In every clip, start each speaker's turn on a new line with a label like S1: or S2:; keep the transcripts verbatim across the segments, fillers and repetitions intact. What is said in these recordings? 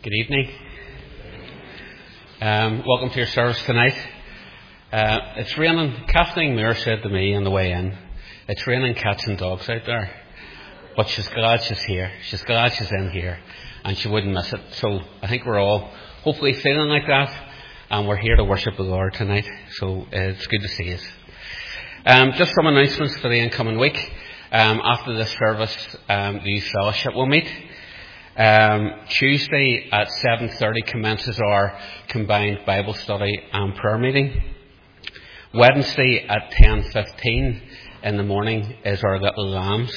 S1: Good evening. Um, welcome to your service tonight. Uh, it's raining. Kathleen Moore said to me on the way in, it's raining cats and dogs out there. But she's glad she's here. She's glad she's in here. And she wouldn't miss it. So I think we're all hopefully feeling like that. And we're here to worship the Lord tonight. So uh, it's good to see us. Um, just some announcements for the incoming week. Um, after this service, um, the youth fellowship will meet. Um, Tuesday at seven thirty commences our combined Bible study and prayer meeting. Wednesday at ten fifteen in the morning is our Little Lambs.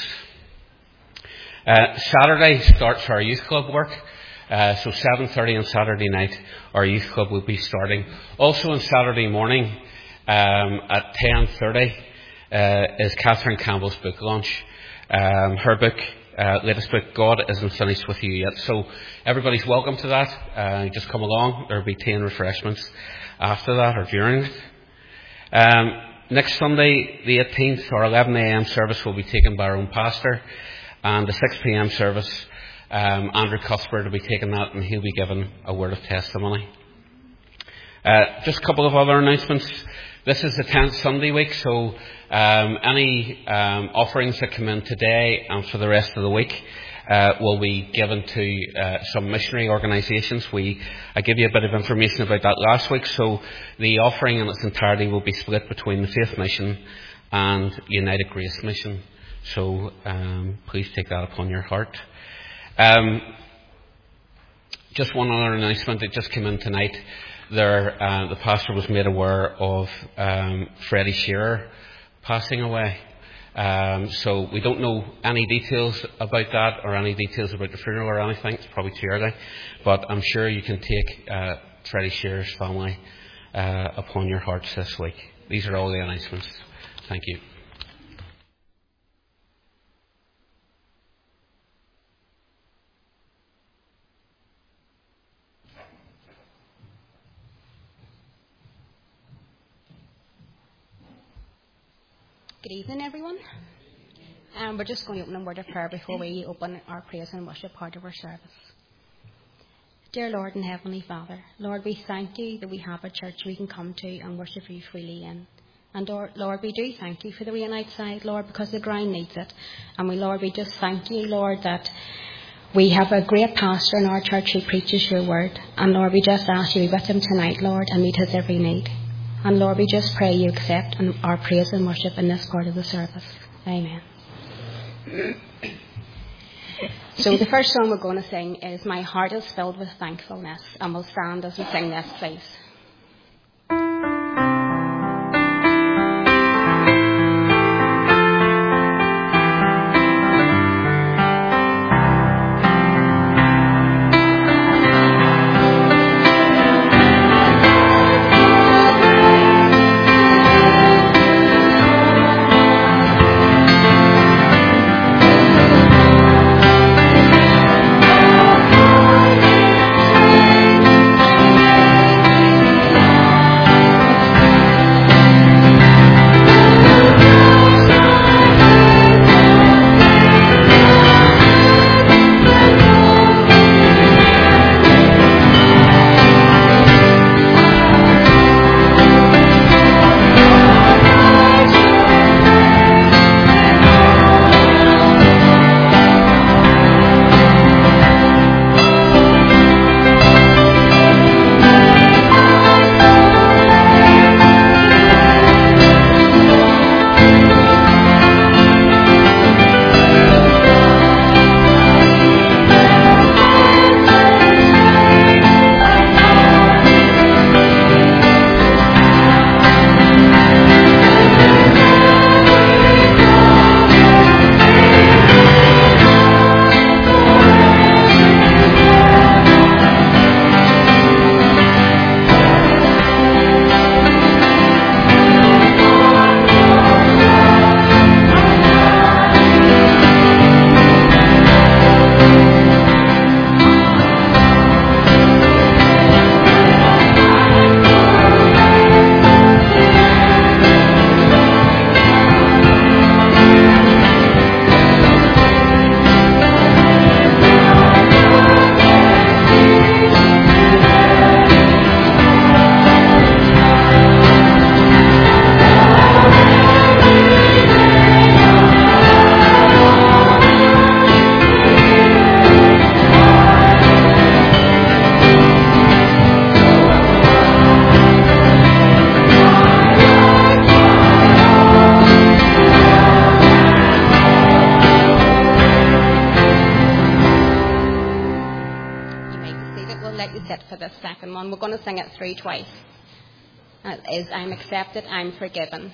S1: Uh, Saturday starts our youth club work. Uh, so seven thirty on Saturday night, our youth club will be starting. Also on Saturday morning um, at ten thirty uh, is Catherine Campbell's book launch. Um, her book, uh, latest book, God Isn't Finished With You Yet. So everybody's welcome to that. Uh, just come along. There'll be tea and refreshments after that or during it. Um, next Sunday, the eighteenth, our eleven a.m. service will be taken by our own pastor. And the six p.m. service, um, Andrew Cuthbert will be taking that, and he'll be giving a word of testimony. Uh, just a couple of other announcements. This is the tenth Sunday week, so um, any um, offerings that come in today and for the rest of the week uh, will be given to uh, some missionary organisations. We I gave you a bit of information about that last week, so the offering in its entirety will be split between the Faith Mission and United Grace Mission. So um, please take that upon your heart. Um, just one other announcement that just came in tonight. There, uh, the pastor was made aware of um, Freddie Shearer passing away. Um, so we don't know any details about that or any details about the funeral or anything. It's probably too early. But I'm sure you can take uh, Freddie Shearer's family uh, upon your hearts this week. These are all the announcements. Thank you.
S2: Good evening, everyone. Um, we're just going to open a word of prayer before we open our praise and worship part of our service. Dear Lord and Heavenly Father, Lord, we thank you that we have a church we can come to and worship you freely in. And Lord, we do thank you for the rain outside, Lord, because the ground needs it. And we, Lord, we just thank you, Lord, that we have a great pastor in our church who preaches your word. And Lord, we just ask you to be with him tonight, Lord, and meet his every need. And Lord, we just pray you accept our praise and worship in this part of the service. Amen. So the first song we're going to sing is My Heart is Filled with Thankfulness. And we'll stand as we sing this, please.
S3: Thank you.
S2: hit for this second one. We're going to sing it through twice. And it is, I'm accepted, I'm forgiven.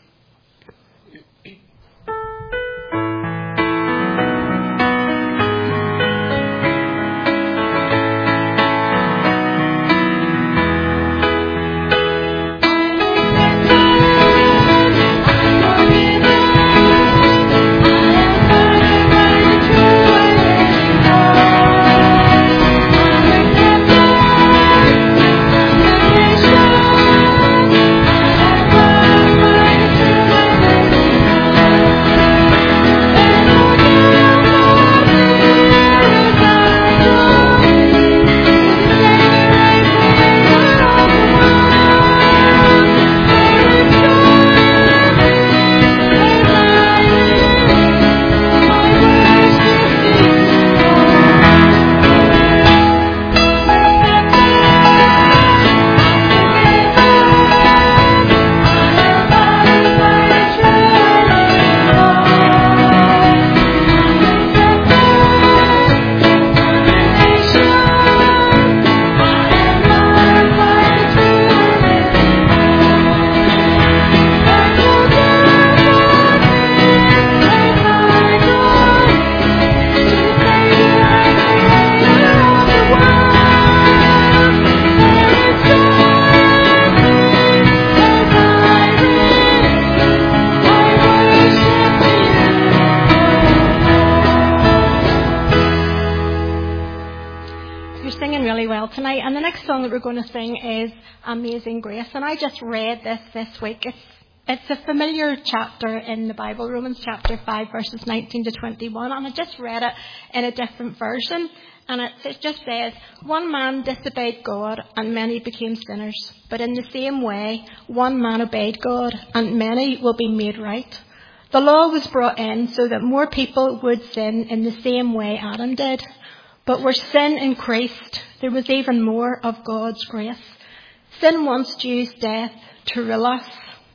S2: Tonight, and the next song that we're going to sing is Amazing Grace. And I just read this this week. It's it's a familiar chapter in the Bible, Romans chapter five, verses nineteen to twenty-one, and I just read it in a different version. And it, it just says, one man disobeyed God, and many became sinners. But in the same way, one man obeyed God, and many will be made right. The law was brought in so that more people would sin in the same way Adam did. But where sin increased, there was even more of God's grace. Sin once used death to rule us,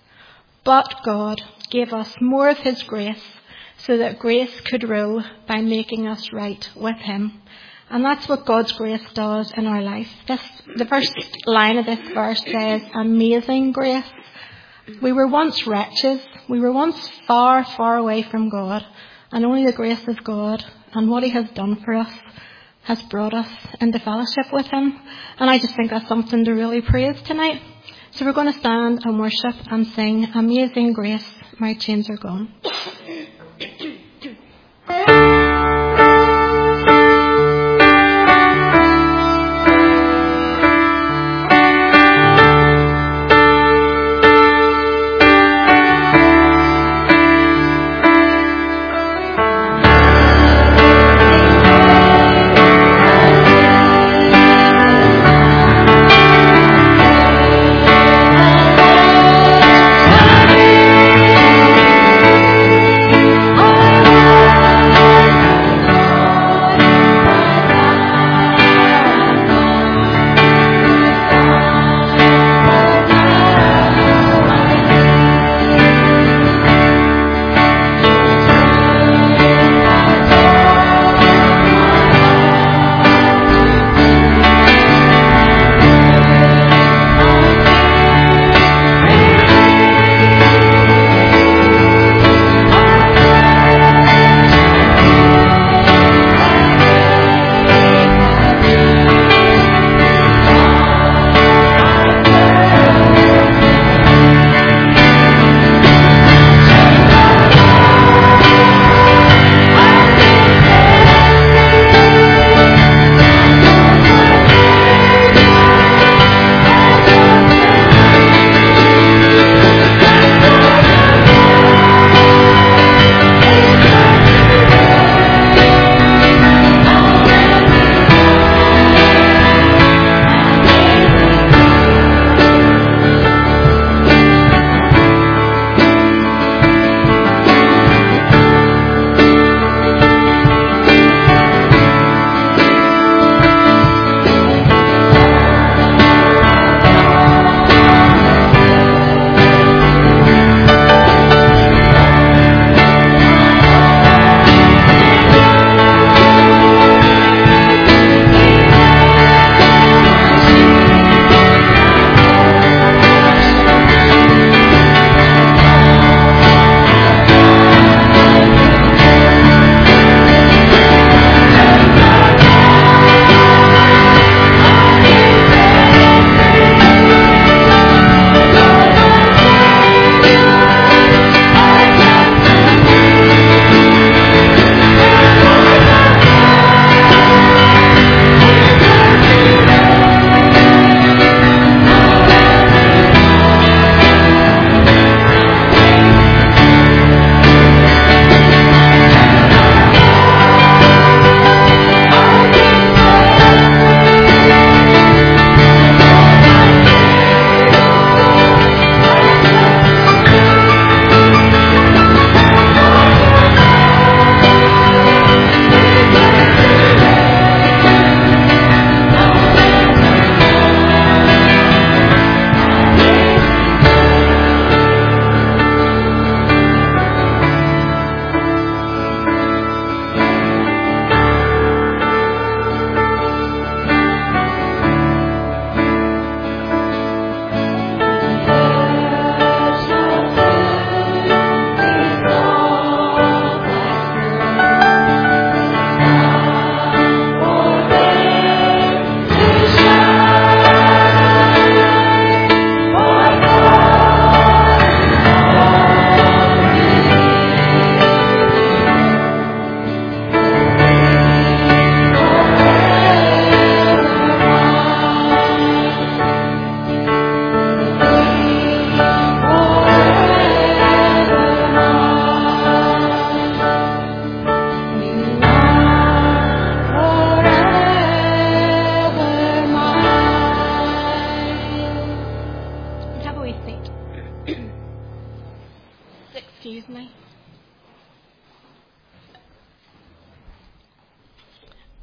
S2: but God gave us more of his grace so that grace could rule by making us right with him. And that's what God's grace does in our life. This, the first line of this verse says, amazing grace. We were once wretches. We were once far, far away from God. And only the grace of God and what he has done for us has brought us into fellowship with him. And I just think that's something to really praise tonight. So we're going to stand and worship and sing Amazing Grace, My Chains Are Gone.
S3: Thank you.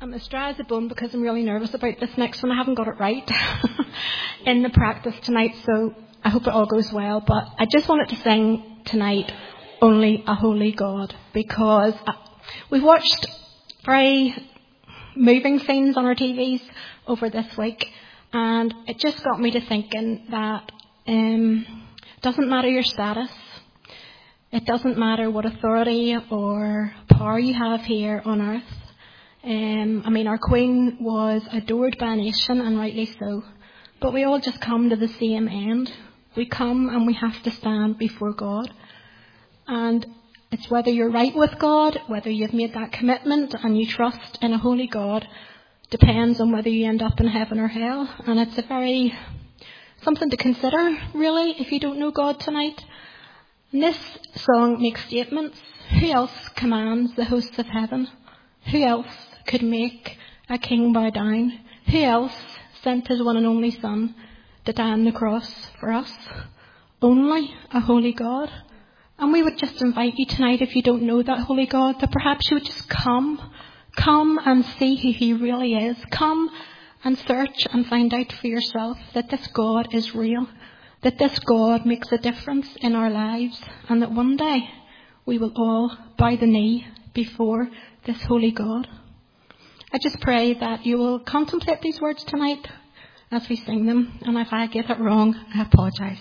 S3: I'm as dry as a bone because I'm really nervous about this next one. I haven't got it right in the practice tonight, so I hope it all goes well. But I just wanted to sing tonight, Only a Holy God, because we've watched very moving scenes on our T Vs over this week, and it just got me to thinking that um, it doesn't matter your status. It doesn't matter what authority or power you have here on earth. Um, I mean, our Queen was adored by a nation, and rightly so. But we all just come to the same end. We come and we have to stand before God. And it's whether you're right with God, whether you've made that commitment and you trust in a holy God, depends on whether you end up in heaven or hell. And it's a very, something to consider, really, if you don't know God tonight. And this song makes statements. Who else commands the hosts of heaven? Who else could make a king bow down? Who else sent his one and only Son to die on the cross for us? Only a holy God. And we would just invite you tonight, if you don't know that holy God, that perhaps you would just come. Come and see who he really is. Come and search and find out for yourself that this God is real. That this God makes a difference in our lives. And that one day we will all bow the knee before this holy God. I just pray that you will contemplate these words tonight as we sing them. And if I get it wrong, I apologise.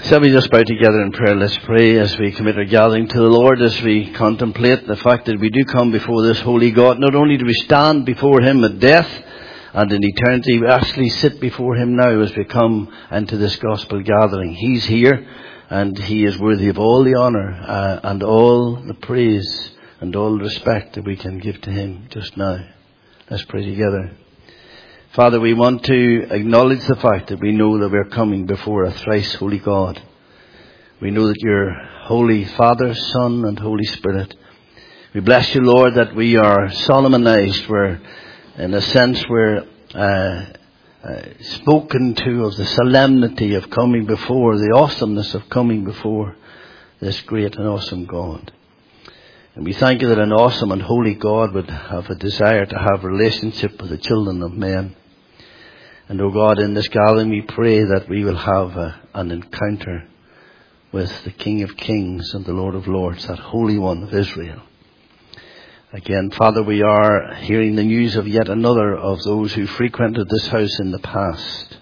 S4: Shall we just bow together in prayer? Let's pray as we commit our gathering to the Lord, as we contemplate the fact that we do come before this holy God. Not only do we stand before him at death and in eternity, we actually sit before him now as we come into this gospel gathering. He's here and he is worthy of all the honour uh, and all the praise and all the respect that we can give to him just now. Let's pray together. Father, we want to acknowledge the fact that we know that we're coming before a thrice holy God. We know that you're Holy Father, Son, and Holy Spirit. We bless you, Lord, that we are solemnized. We're, in a sense, we're uh, uh, spoken to of the solemnity of coming before, the awesomeness of coming before this great and awesome God. And we thank you that an awesome and holy God would have a desire to have a relationship with the children of men. And, oh God, in this gathering we pray that we will have a, an encounter with the King of Kings and the Lord of Lords, that Holy One of Israel. Again, Father, we are hearing the news of yet another of those who frequented this house in the past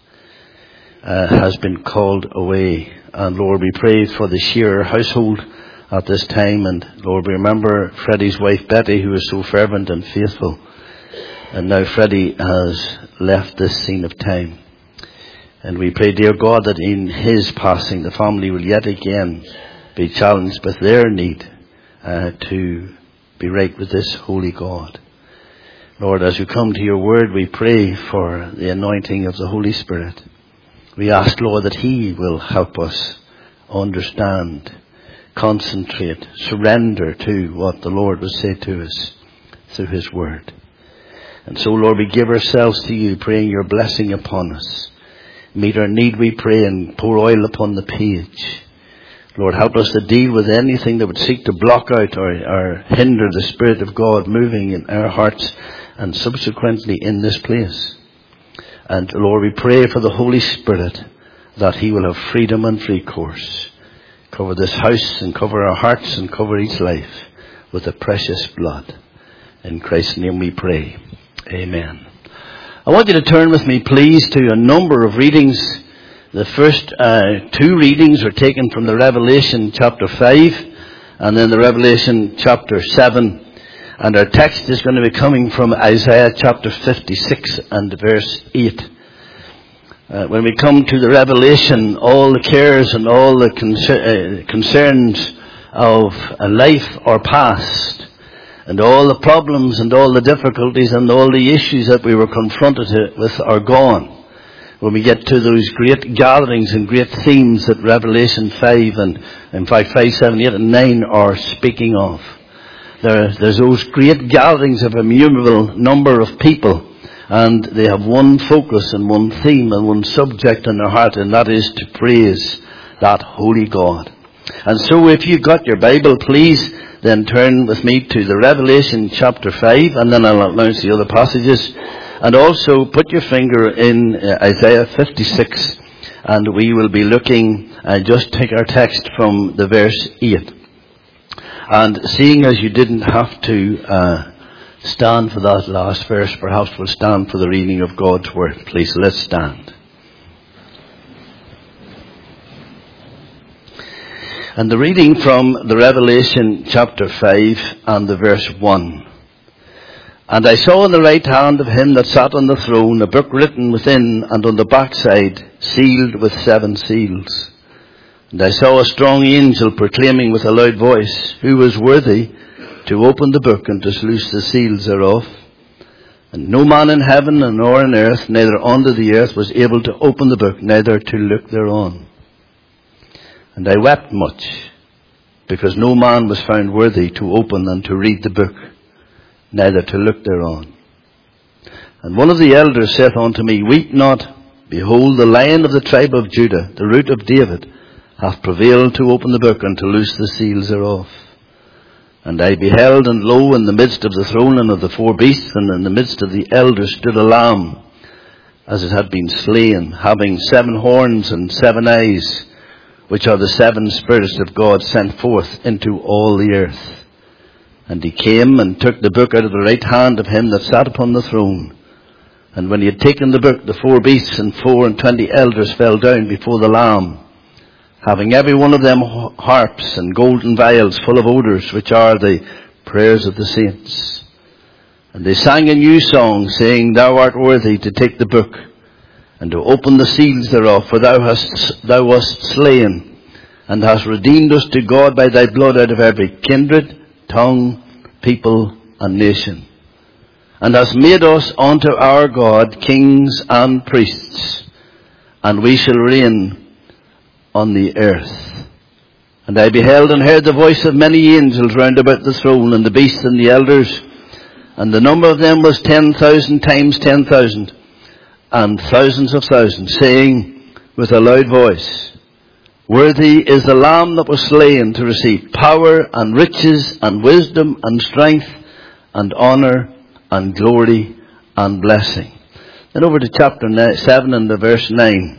S4: uh, has been called away. And Lord, we pray for the Shearer household at this time, and Lord, we remember Freddie's wife Betty, who was so fervent and faithful, and now Freddie has left this scene of time. And we pray, dear God, that in his passing the family will yet again be challenged with their need uh, to be right with this holy God. Lord, as we come to your word, we pray for the anointing of the Holy Spirit. We ask, Lord, that he will help us understand, concentrate, surrender to what the Lord will say to us through his word. And so, Lord, we give ourselves to you, praying your blessing upon us. Meet our need, we pray, and pour oil upon the page. Lord, help us to deal with anything that would seek to block out or, or hinder the Spirit of God moving in our hearts and subsequently in this place. And Lord, we pray for the Holy Spirit that he will have freedom and free course. Cover this house and cover our hearts and cover each life with the precious blood. In Christ's name we pray. Amen. I want you to turn with me, please, to a number of readings. The first uh, two readings are taken from the Revelation chapter five and then the Revelation chapter seven. And our text is going to be coming from Isaiah chapter fifty-six and verse eight. Uh, when we come to the Revelation, all the cares and all the concer- uh, concerns of a life are past. And all the problems and all the difficulties and all the issues that we were confronted with are gone. When we get to those great gatherings and great themes that Revelation five and in fact five, seven, eight and nine are speaking of. There, there's those great gatherings of a innumerable number of people, and they have one focus and one theme and one subject in their heart, and that is to praise that holy God. And so if you've got your Bible, please then turn with me to the Revelation chapter five, and then I'll announce the other passages. And also put your finger in uh, Isaiah fifty-six, and we will be looking, uh, just take our text from the verse eight. And seeing as you didn't have to uh, stand for that last verse, perhaps we'll stand for the reading of God's word. Please, let's stand. And the reading from the Revelation chapter five and the verse one. And I saw on the right hand of him that sat on the throne a book written within and on the backside, sealed with seven seals. And I saw a strong angel proclaiming with a loud voice, who was worthy to open the book and to loose the seals thereof. And no man in heaven nor on earth, neither under the earth, was able to open the book, neither to look thereon. And I wept much, because no man was found worthy to open and to read the book, neither to look thereon. And one of the elders saith unto me, Weep not, behold, the Lion of the tribe of Judah, the Root of David, hath prevailed to open the book and to loose the seals thereof. And I beheld, and lo, in the midst of the throne and of the four beasts, and in the midst of the elders, stood a lamb, as it had been slain, having seven horns and seven eyes, which are the seven spirits of God sent forth into all the earth. And he came and took the book out of the right hand of him that sat upon the throne. And when he had taken the book, the four beasts and four and twenty elders fell down before the Lamb, having every one of them harps and golden vials full of odours, which are the prayers of the saints. And they sang a new song, saying, Thou art worthy to take the book, and to open the seals thereof, for thou hast thou wast slain, and hast redeemed us to God by thy blood out of every kindred, tongue, people, and nation, and hast made us unto our God kings and priests, and we shall reign on the earth. And I beheld and heard the voice of many angels round about the throne, and the beast and the elders, and the number of them was ten thousand times ten thousand, and thousands of thousands, saying with a loud voice, Worthy is the Lamb that was slain to receive power and riches and wisdom and strength and honour and glory and blessing. Then over to chapter seven and the verse nine.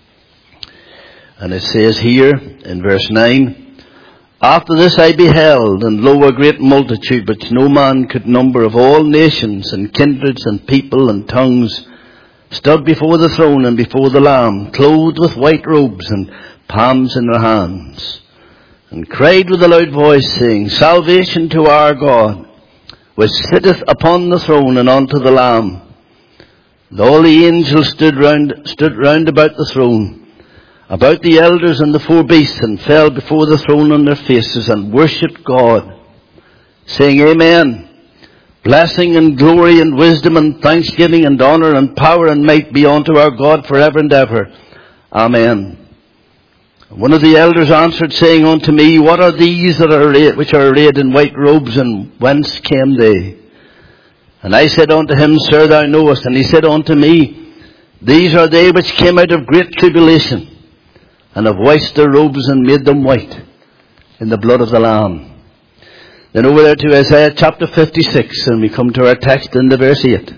S4: And it says here in verse nine, After this I beheld, and lo, a great multitude, which no man could number, of all nations and kindreds and people and tongues, stood before the throne and before the Lamb, clothed with white robes and palms in their hands, and cried with a loud voice, saying, Salvation to our God, which sitteth upon the throne and unto the Lamb. And all the angels stood round, stood round about the throne, about the elders and the four beasts, and fell before the throne on their faces, and worshipped God, saying, Amen. Blessing and glory and wisdom and thanksgiving and honour and power and might be unto our God for ever and ever. Amen. One of the elders answered, saying unto me, What are these that are arrayed, which are arrayed in white robes, and whence came they? And I said unto him, Sir, thou knowest. And he said unto me, These are they which came out of great tribulation, and have washed their robes and made them white in the blood of the Lamb. Then over there to Isaiah chapter fifty-six, and we come to our text in the verse eight.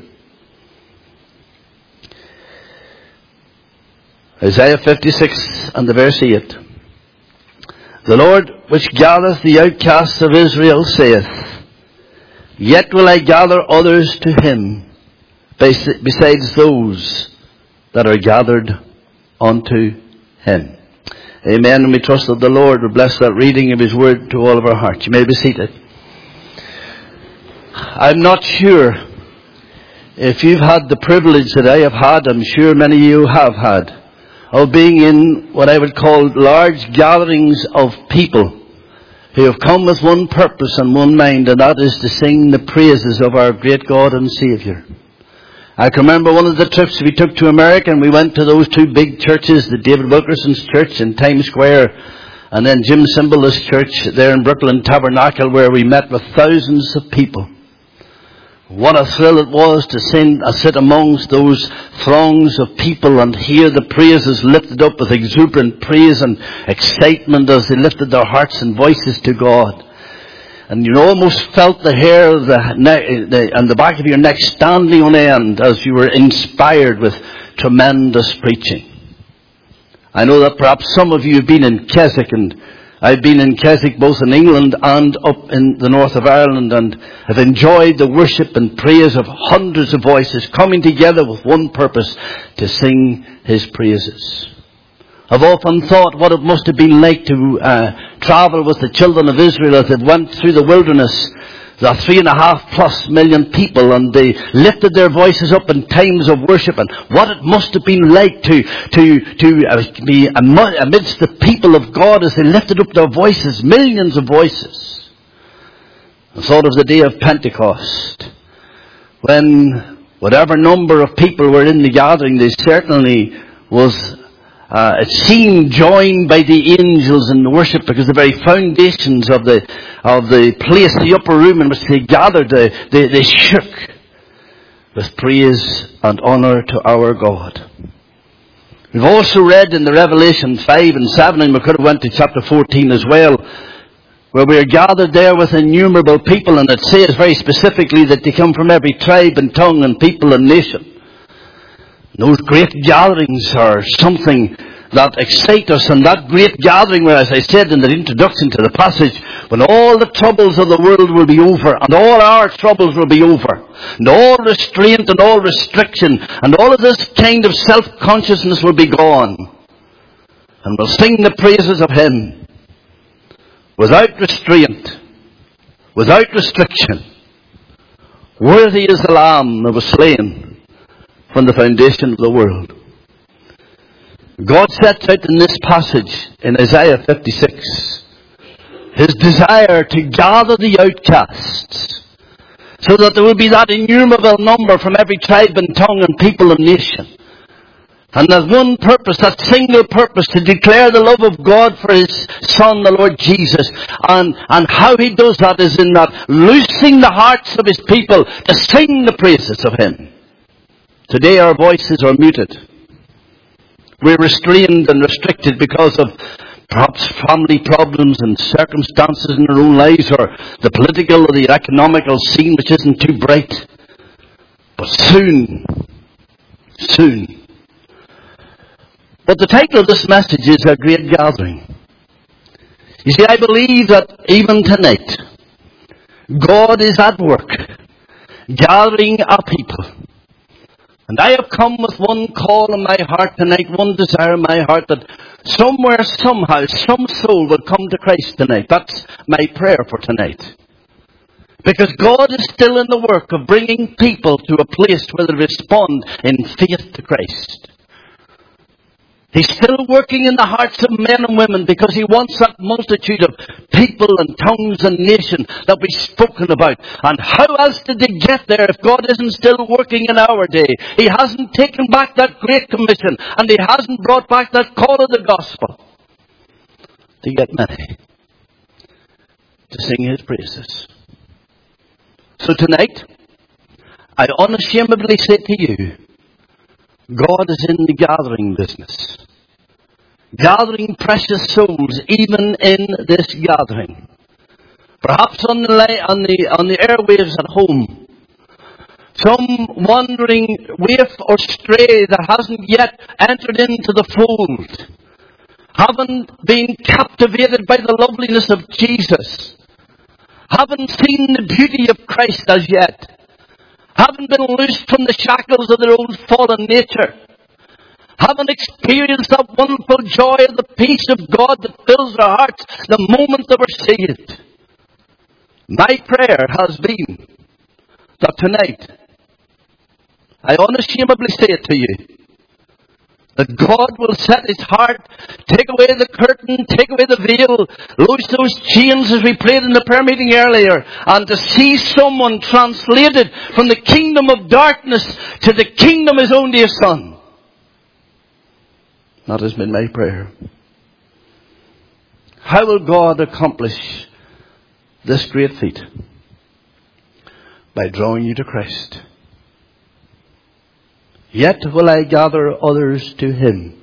S4: Isaiah fifty-six and the verse eight. The Lord which gathereth the outcasts of Israel saith, Yet will I gather others to him, besides those that are gathered unto him. Amen. And we trust that the Lord will bless that reading of His Word to all of our hearts. You may be seated. I'm not sure if you've had the privilege that I have had, I'm sure many of you have had, of being in what I would call large gatherings of people who have come with one purpose and one mind, and that is to sing the praises of our great God and Saviour. I can remember one of the trips we took to America, and we went to those two big churches, the David Wilkerson's church in Times Square, and then Jim Cymbala's church there in Brooklyn Tabernacle, where we met with thousands of people. What a thrill it was to sing, uh, sit amongst those throngs of people and hear the praises lifted up with exuberant praise and excitement as they lifted their hearts and voices to God. And you almost felt the hair of the neck, the, and the back of your neck standing on end as you were inspired with tremendous preaching. I know that perhaps some of you have been in Keswick, and I've been in Keswick both in England and up in the north of Ireland, and have enjoyed the worship and praise of hundreds of voices coming together with one purpose, to sing His praises. I've often thought what it must have been like to uh, travel with the children of Israel as they went through the wilderness, the three and a half plus million people, and they lifted their voices up in times of worship, and what it must have been like to to to uh, be amidst the people of God as they lifted up their voices, millions of voices. I thought of the day of Pentecost, when whatever number of people were in the gathering, they certainly was Uh, it seemed joined by the angels in the worship, because the very foundations of the of the place, the upper room in which they gathered, they, they, they shook with praise and honour to our God. We've also read in the Revelation five and seven, and we could have went to chapter fourteen as well, where we are gathered there with innumerable people, and it says very specifically that they come from every tribe and tongue and people and nation. Those great gatherings are something that excite us, and that great gathering where, as I said in the introduction to the passage, when all the troubles of the world will be over, and all our troubles will be over, and all restraint and all restriction, and all of this kind of self-consciousness will be gone. And will sing the praises of Him without restraint, without restriction. Worthy is the Lamb that was slain from the foundation of the world. God sets out in this passage in Isaiah fifty-six His desire to gather the outcasts so that there will be that innumerable number from every tribe and tongue and people and nation. And there's one purpose, that single purpose, to declare the love of God for His Son, the Lord Jesus. And, and how He does that is in that loosing the hearts of His people to sing the praises of Him. Today our voices are muted. We're restrained and restricted because of perhaps family problems and circumstances in our own lives, or the political or the economical scene which isn't too bright. But soon, soon. But the title of this message is A Great Gathering. You see, I believe that even tonight, God is at work, gathering a people. And I have come with one call in my heart tonight, one desire in my heart, that somewhere, somehow, some soul will come to Christ tonight. That's my prayer for tonight. Because God is still in the work of bringing people to a place where they respond in faith to Christ. He's still working in the hearts of men and women because He wants that multitude of people and tongues and nation that we've spoken about. And how else did they get there if God isn't still working in our day? He hasn't taken back that great commission, and He hasn't brought back that call of the gospel to get many to sing His praises. So tonight, I unashamedly say to you, God is in the gathering business. Gathering precious souls even in this gathering. Perhaps on the, on the, on the airwaves at home. Some wandering waif or stray that hasn't yet entered into the fold. Haven't been captivated by the loveliness of Jesus. Haven't seen the beauty of Christ as yet. Haven't been loosed from the shackles of their own fallen nature. Haven't experienced that wonderful joy of the peace of God that fills their hearts the moment they were saved. My prayer has been that tonight, I unashamedly say it to you, that God will set His heart, take away the curtain, take away the veil, loose those chains as we prayed in the prayer meeting earlier, and to see someone translated from the kingdom of darkness to the kingdom of His own dear Son. That has been my prayer. How will God accomplish this great feat? By drawing you to Christ. Yet will I gather others to Him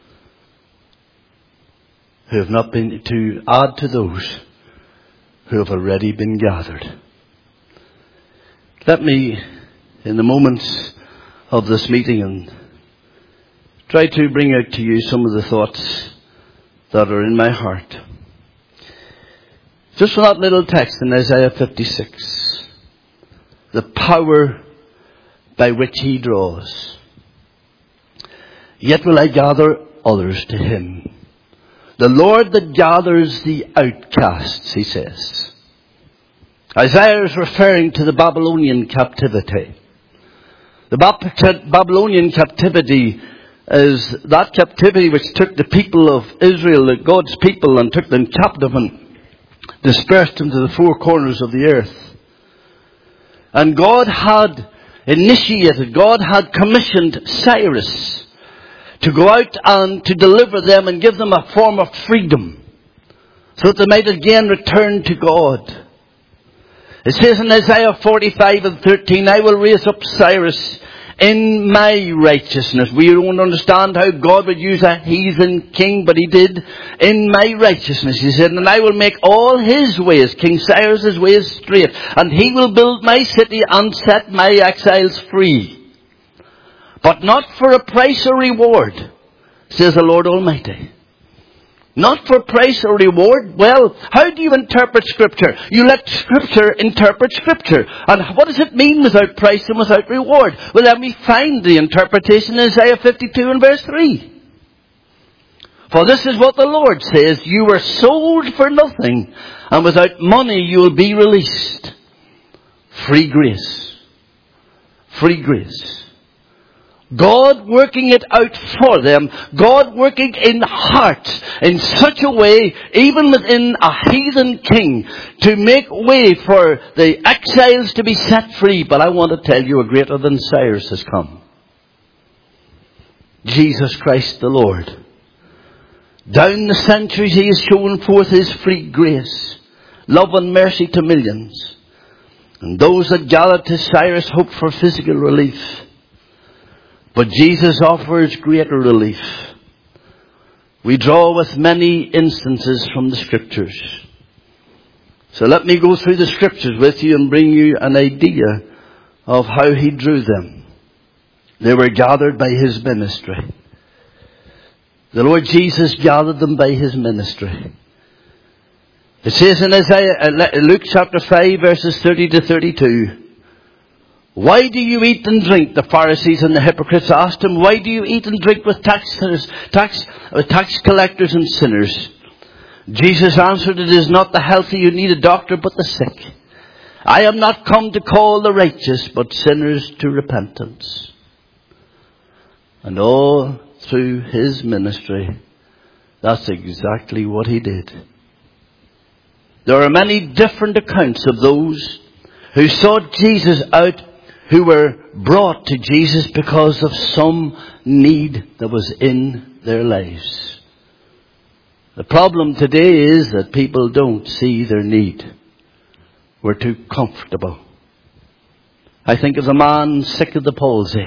S4: who have not been, to add to those who have already been gathered. Let me, in the moments of this meeting, and try to bring out to you some of the thoughts that are in my heart. Just from that little text in Isaiah fifty-six. The power by which He draws. Yet will I gather others to Him. The Lord that gathers the outcasts, He says. Isaiah is referring to the Babylonian captivity. The Babylonian captivity is that captivity which took the people of Israel, God's people, and took them captive and dispersed them to the four corners of the earth. And God had initiated, God had commissioned Cyrus to go out and to deliver them and give them a form of freedom so that they might again return to God. It says in Isaiah forty-five and thirteen, I will raise up Cyrus in my righteousness. We don't understand how God would use a heathen king, but He did. In my righteousness, He said, and I will make all his ways, King Cyrus's ways, straight, and he will build my city and set my exiles free. But not for a price or reward, says the Lord Almighty. Not for price or reward. Well, how do you interpret Scripture? You let Scripture interpret Scripture. And what does it mean without price and without reward? Well, let me find the interpretation in Isaiah fifty-two and verse three. For this is what the Lord says, you were sold for nothing, and without money you will be released. Free grace. Free grace. God working it out for them. God working in hearts in such a way, even within a heathen king, to make way for the exiles to be set free. But I want to tell you, a greater than Cyrus has come. Jesus Christ the Lord. Down the centuries he has shown forth his free grace, love and mercy to millions. And those that gathered to Cyrus hoped for physical relief. But Jesus offers greater relief. We draw with many instances from the Scriptures. So let me go through the Scriptures with you and bring you an idea of how he drew them. They were gathered by his ministry. The Lord Jesus gathered them by his ministry. It says in Isaiah, Luke chapter five, verses thirty to thirty-two, why do you eat and drink? The Pharisees and the hypocrites asked him, why do you eat and drink with taxers, tax, with tax collectors and sinners? Jesus answered, it is not the healthy who need a doctor, but the sick. I am not come to call the righteous, but sinners to repentance. And all through his ministry, that's exactly what he did. There are many different accounts of those who sought Jesus out, who were brought to Jesus because of some need that was in their lives. The problem today is that people don't see their need. We're too comfortable. I think of the man sick of the palsy.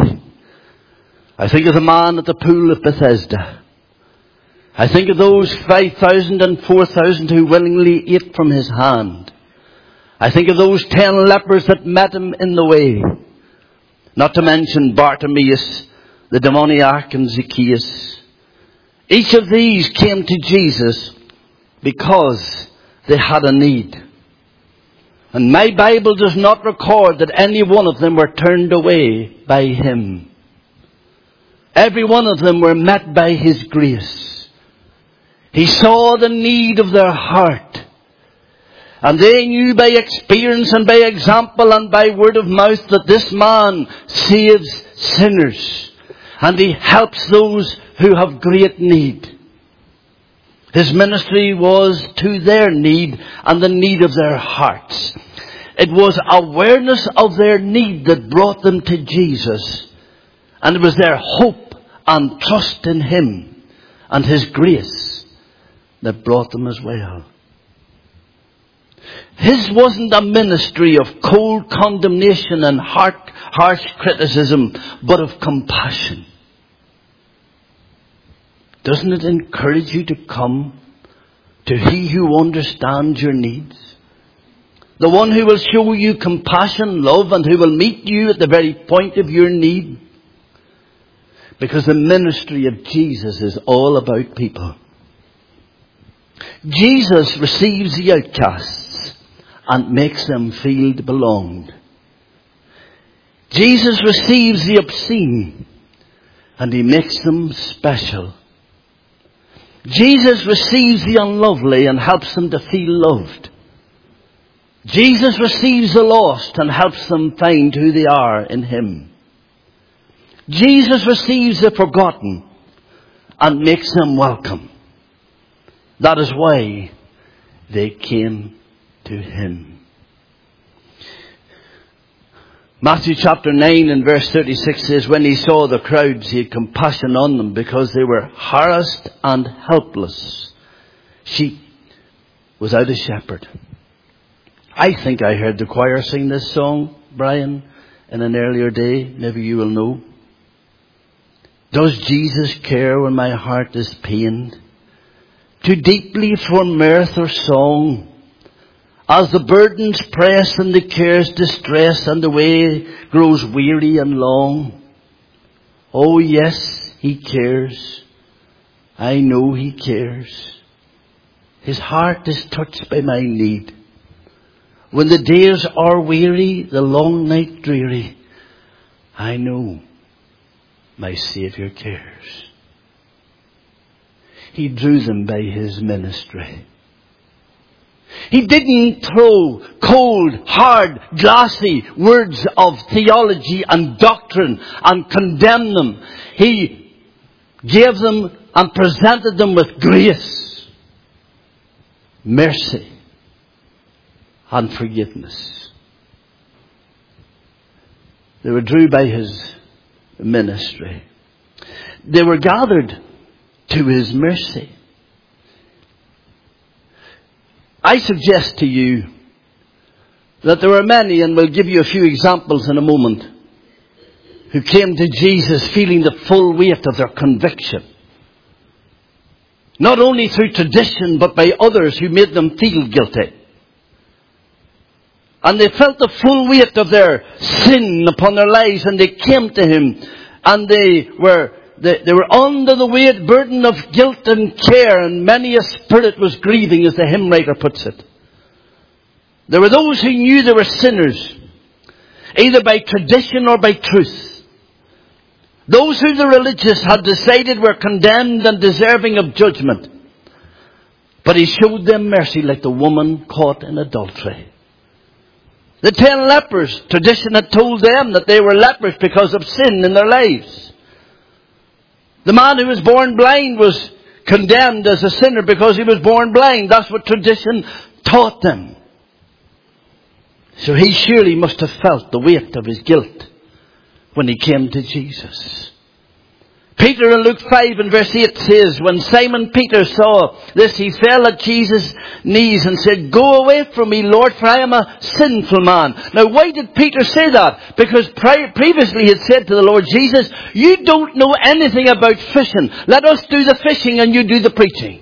S4: I think of the man at the pool of Bethesda. I think of those five thousand and four thousand who willingly ate from his hand. I think of those ten lepers that met him in the way. Not to mention Bartimaeus, the demoniac, and Zacchaeus. Each of these came to Jesus because they had a need. And my Bible does not record that any one of them were turned away by him. Every one of them were met by his grace. He saw the need of their heart. And they knew by experience and by example and by word of mouth that this man saves sinners. And he helps those who have great need. His ministry was to their need and the need of their hearts. It was awareness of their need that brought them to Jesus. And it was their hope and trust in him and his grace that brought them as well. His wasn't a ministry of cold condemnation and harsh criticism, but of compassion. Doesn't it encourage you to come to he who understands your needs? The one who will show you compassion, love, and who will meet you at the very point of your need? Because the ministry of Jesus is all about people. Jesus receives the outcasts and makes them feel belonged. Jesus receives the obscene and he makes them special. Jesus receives the unlovely and helps them to feel loved. Jesus receives the lost and helps them find who they are in him. Jesus receives the forgotten and makes them welcome. That is why they came to him. Matthew chapter nine and verse thirty-six says, when he saw the crowds, he had compassion on them because they were harassed and helpless, sheep without a shepherd. I think I heard the choir sing this song, Brian, in an earlier day. Maybe you will know. Does Jesus care when my heart is pained? Too deeply for mirth or song? As the burdens press and the cares distress and the way grows weary and long. Oh yes, he cares. I know he cares. His heart is touched by my need. When the days are weary, the long night dreary, I know my Saviour cares. He drew them by His ministry. He didn't throw cold, hard, glassy words of theology and doctrine and condemn them. He gave them and presented them with grace, mercy, and forgiveness. They were drew by His ministry. They were gathered to His mercy. I suggest to you that there were many, and we'll give you a few examples in a moment, who came to Jesus feeling the full weight of their conviction. Not only through tradition, but by others who made them feel guilty. And they felt the full weight of their sin upon their lives, and they came to Him, and they were They, they were under the weight, burden of guilt and care, and many a spirit was grieving, as the hymn writer puts it. There were those who knew they were sinners, either by tradition or by truth. Those who the religious had decided were condemned and deserving of judgment. But He showed them mercy like the woman caught in adultery. The ten lepers, tradition had told them that they were lepers because of sin in their lives. The man who was born blind was condemned as a sinner because he was born blind. That's what tradition taught them. So he surely must have felt the weight of his guilt when he came to Jesus. Peter in Luke five and verse eight says, when Simon Peter saw this, he fell at Jesus' knees and said, "Go away from me, Lord, for I am a sinful man." Now, why did Peter say that? Because pri- previously he had said to the Lord Jesus, "You don't know anything about fishing. Let us do the fishing and you do the preaching."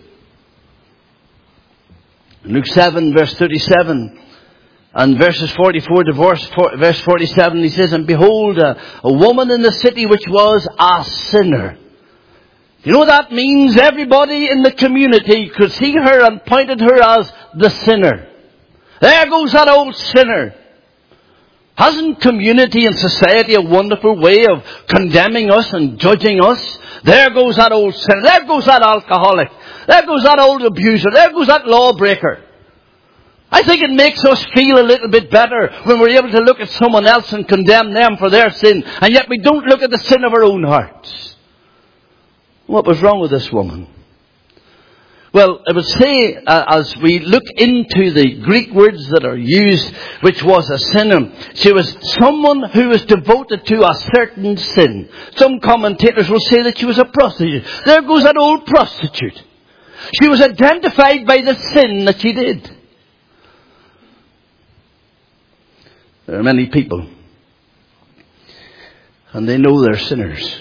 S4: In Luke seven verse thirty-seven and verses forty-four to verse forty-seven, he says, "And behold, a, a woman in the city which was a sinner." You know what that means? Everybody in the community could see her and pointed her as the sinner. There goes that old sinner. Hasn't community and society a wonderful way of condemning us and judging us? There goes that old sinner. There goes that alcoholic. There goes that old abuser. There goes that lawbreaker. I think it makes us feel a little bit better when we're able to look at someone else and condemn them for their sin, and yet we don't look at the sin of our own hearts. What was wrong with this woman? Well, I would say, uh, as we look into the Greek words that are used, which was a sinner, she was someone who was devoted to a certain sin. Some commentators will say that she was a prostitute. There goes that old prostitute. She was identified by the sin that she did. There are many people, and they know they're sinners.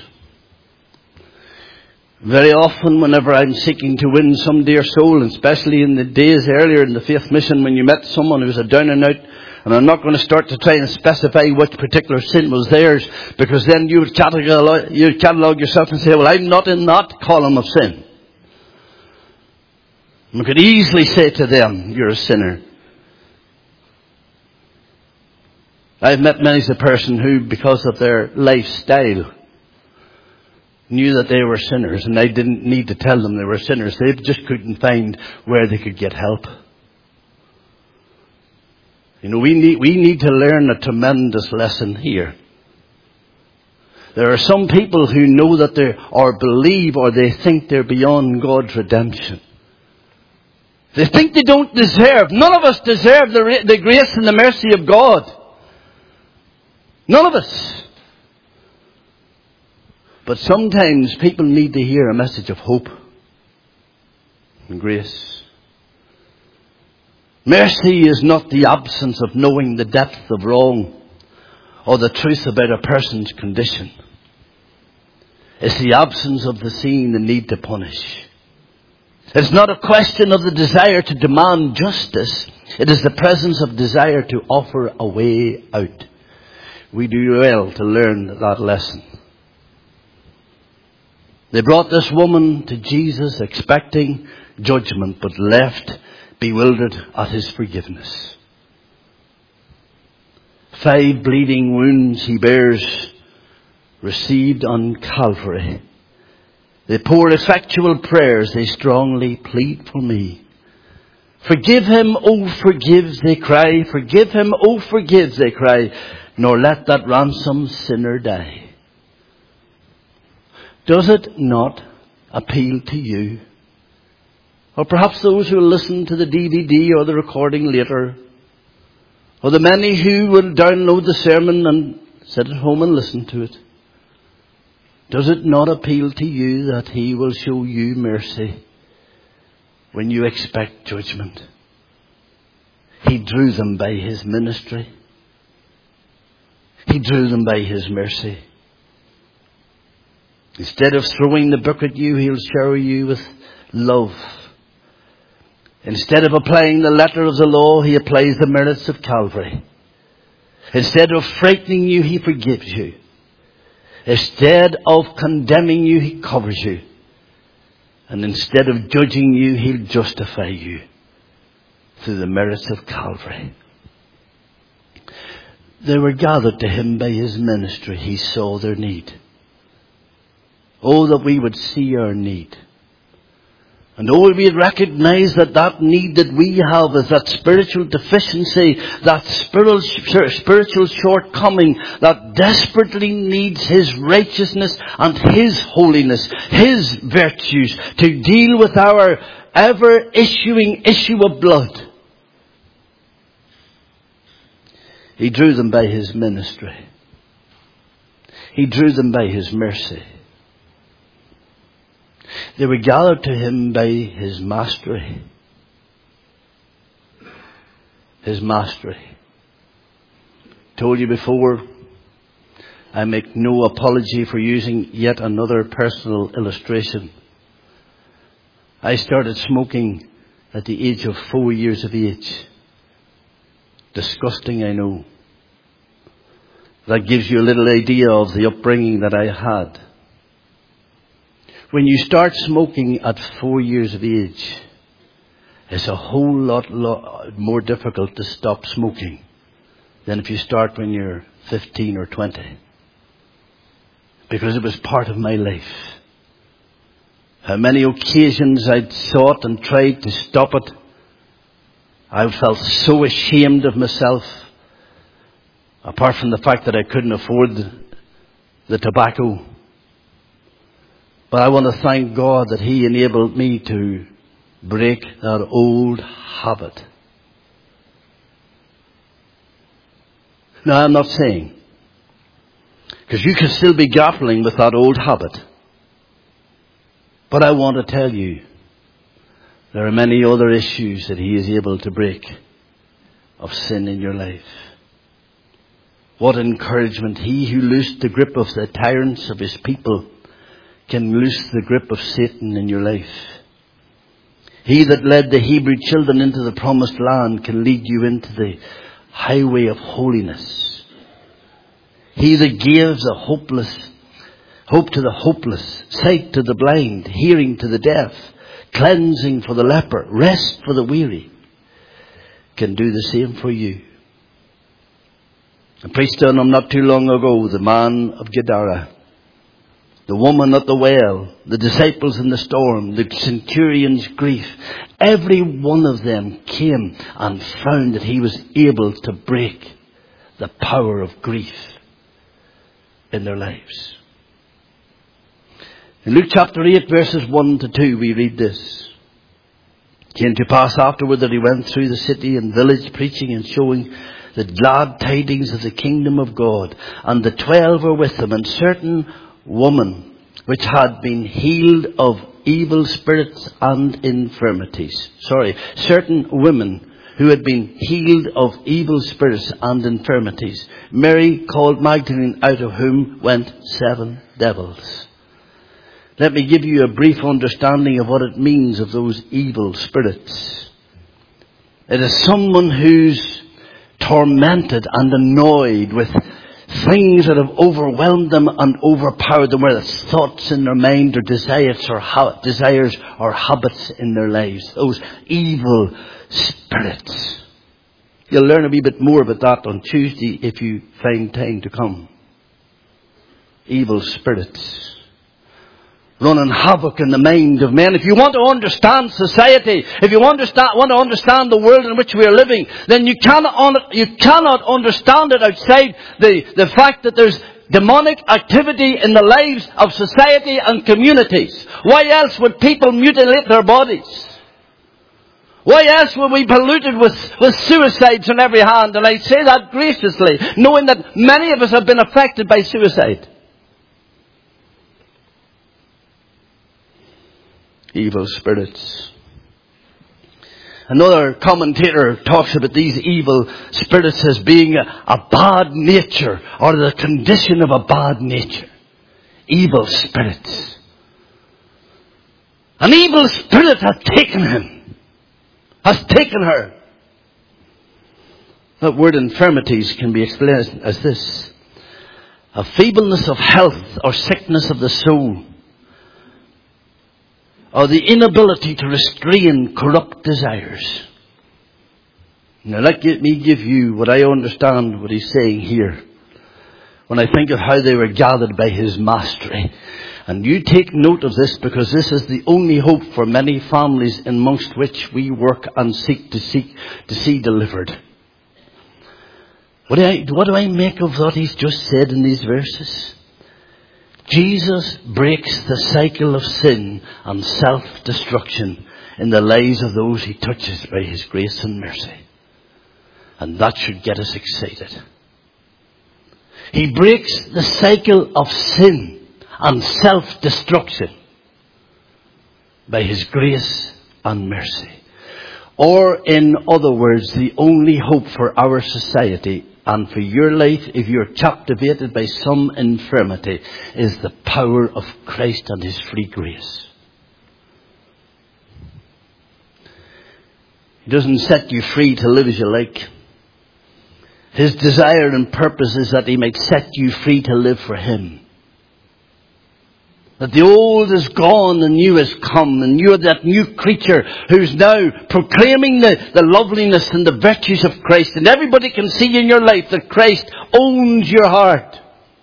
S4: Very often, whenever I'm seeking to win some dear soul, and especially in the days earlier in the faith mission when you met someone who was a down and out, and I'm not going to start to try and specify which particular sin was theirs, because then you would catalog, you would catalog yourself and say, well, I'm not in that column of sin. And we could easily say to them, you're a sinner. I've met many a person who, because of their lifestyle, knew that they were sinners, and I didn't need to tell them they were sinners. They just couldn't find where they could get help. You know, we need, we need to learn a tremendous lesson here. There are some people who know that they, or believe, or they think they're beyond God's redemption. They think they don't deserve. None of us deserve the, the grace and the mercy of God. None of us. But sometimes people need to hear a message of hope and grace. Mercy is not the absence of knowing the depth of wrong or the truth about a person's condition. It's the absence of the seeing the need to punish. It's not a question of the desire to demand justice. It is the presence of desire to offer a way out. We do well to learn that lesson. They brought this woman to Jesus expecting judgment, but left bewildered at his forgiveness. Five bleeding wounds he bears, received on Calvary. They pour effectual prayers, they strongly plead for me. Forgive him, oh forgive, they cry. Forgive him, oh forgive, they cry. Nor let that ransomed sinner die. Does it not appeal to you? Or perhaps those who will listen to the D V D or the recording later. Or the many who will download the sermon and sit at home and listen to it. Does it not appeal to you that he will show you mercy when you expect judgment? He drew them by his ministry. He drew them by his mercy. Instead of throwing the book at you, he'll shower you with love. Instead of applying the letter of the law, he applies the merits of Calvary. Instead of frightening you, he forgives you. Instead of condemning you, he covers you. And instead of judging you, he'll justify you through the merits of Calvary. They were gathered to him by his ministry. He saw their need. Oh, that we would see our need. And oh, we would recognize that that need that we have is that spiritual deficiency, that spiritual, spiritual shortcoming that desperately needs his righteousness and his holiness, his virtues to deal with our ever issuing issue of blood. He drew them by his ministry. He drew them by his mercy. They were gathered to him by his mastery. His mastery. Told you before, I make no apology for using yet another personal illustration. I started smoking at the age of four years of age. Disgusting, I know. That gives you a little idea of the upbringing that I had. When you start smoking at four years of age, it's a whole lot, lot more difficult to stop smoking than if you start when you're fifteen or twenty. Because it was part of my life. How many occasions I'd sought and tried to stop it. I felt so ashamed of myself, apart from the fact that I couldn't afford the, the tobacco. But I want to thank God that he enabled me to break that old habit. Now, I'm not saying, because you can still be grappling with that old habit. But I want to tell you, there are many other issues that he is able to break of sin in your life. What encouragement. He who loosed the grip of the tyrants of his people can loose the grip of Satan in your life. He that led the Hebrew children into the promised land can lead you into the highway of holiness. He that gives a hopeless, hope to the hopeless, sight to the blind, hearing to the deaf, cleansing for the leper, rest for the weary, can do the same for you. I preached on him not too long ago, the man of Gadara. The woman at the well, the disciples in the storm, the centurion's grief. Every one of them came and found that he was able to break the power of grief in their lives. In Luke chapter eight, verses one to two, we read this. It came to pass afterward that he went through the city and village, preaching and showing the glad tidings of the kingdom of God. And the twelve were with him, and certain woman which had been healed of evil spirits and infirmities. Sorry, certain women who had been healed of evil spirits and infirmities. Mary called Magdalene, out of whom went seven devils. Let me give you a brief understanding of what it means of those evil spirits. It is someone who's tormented and annoyed with things that have overwhelmed them and overpowered them, whether it's thoughts in their mind or desires or, ha- desires or habits in their lives. Those evil spirits. You'll learn a wee bit more about that on Tuesday if you find time to come. Evil spirits. running havoc in the mind of men. If you want to understand society, if you understand, want to understand the world in which we are living, then you cannot, you cannot understand it outside the, the fact that there's demonic activity in the lives of society and communities. Why else would people mutilate their bodies? Why else would we be polluted with, with suicides on every hand? And I say that graciously, knowing that many of us have been affected by suicide. Evil spirits. Another commentator talks about these evil spirits as being a, a bad nature, or the condition of a bad nature. Evil spirits. An evil spirit has taken him, has taken her. That word infirmities can be explained as this: a feebleness of health or sickness of the soul, or the inability to restrain corrupt desires. Now let me give you what I understand what he's saying here, when I think of how they were gathered by his mastery. And you take note of this, because this is the only hope for many families in amongst which we work and seek to seek to see delivered. What do I, what do I make of what he's just said in these verses? Jesus breaks the cycle of sin and self-destruction in the lives of those he touches by his grace and mercy. And that should get us excited. He breaks the cycle of sin and self-destruction by his grace and mercy. Or, in other words, the only hope for our society and for your life, if you're captivated by some infirmity, is the power of Christ and his free grace. He doesn't set you free to live as you like. His desire and purpose is that he might set you free to live for him. That the old is gone, the new has come, and you're that new creature who's now proclaiming the, the loveliness and the virtues of Christ. And everybody can see in your life that Christ owns your heart.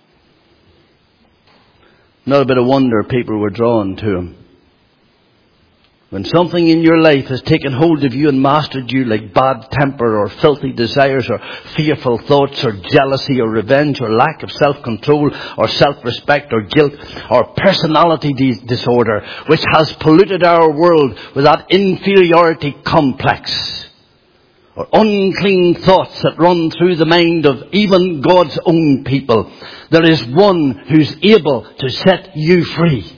S4: Not a bit of wonder people were drawn to him. When something in your life has taken hold of you and mastered you, like bad temper or filthy desires or fearful thoughts or jealousy or revenge or lack of self-control or self-respect or guilt or personality disorder, which has polluted our world with that inferiority complex, or unclean thoughts that run through the mind of even God's own people, there is one who's able to set you free.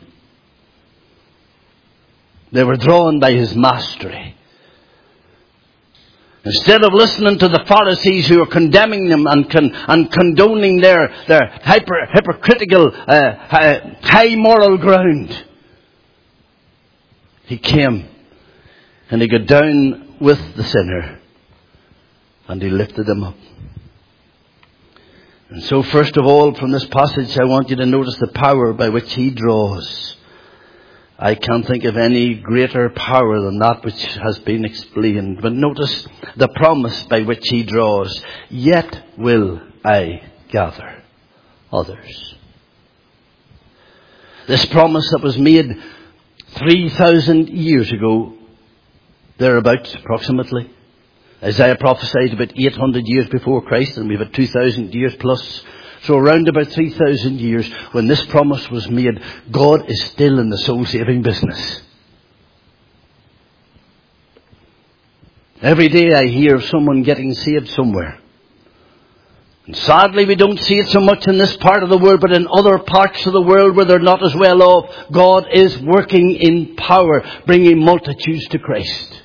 S4: They were drawn by his mastery. Instead of listening to the Pharisees who were condemning them and, con, and condoning their, their hyper, hypocritical, uh, high moral ground, he came and he got down with the sinner and he lifted them up. And so, first of all, from this passage, I want you to notice the power by which he draws. I can't think of any greater power than that which has been explained. But notice the promise by which he draws. Yet will I gather others. This promise that was made three thousand years ago, thereabouts approximately. Isaiah prophesied about eight hundred years before Christ, and we've had two thousand years plus. So around about three thousand years, when this promise was made, God is still in the soul-saving business. Every day I hear of someone getting saved somewhere. And sadly, we don't see it so much in this part of the world, but in other parts of the world where they're not as well off, God is working in power, bringing multitudes to Christ.